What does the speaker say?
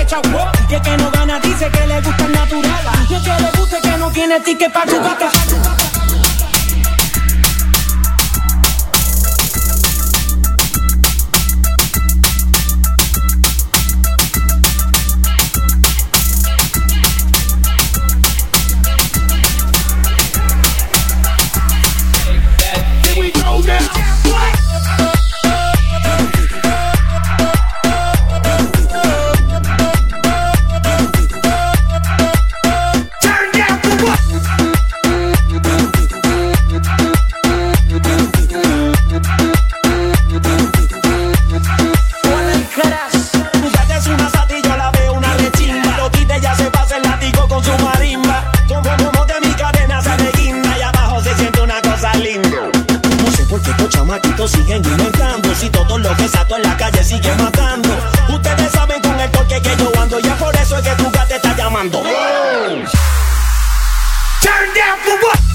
chau. Y el que no gana dice que le gusta el natural. Y el que le guste que no tiene ticket pa' tu gata. Siguen inventando, si todo lo que sato en la calle sigue matando. Ustedes saben con el toque que yo ando, ya por eso es que tu gata te está llamando. Turn down for what?